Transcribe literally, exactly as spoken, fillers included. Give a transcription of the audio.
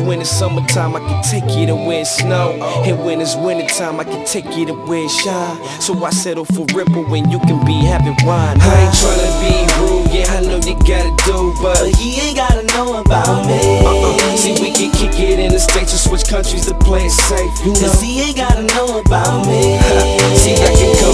when it's summertime, I can take you to where it's snow. And when it's wintertime, I can take you to where it shine. So I settle for Ripple when you can be having wine. I ain't tryna be rude, yeah, I know you gotta do, but, but he ain't gotta know about me. uh-uh. See, we can kick it in the States or switch countries to play it safe, you know. Cause he ain't gotta know about me. See, I can come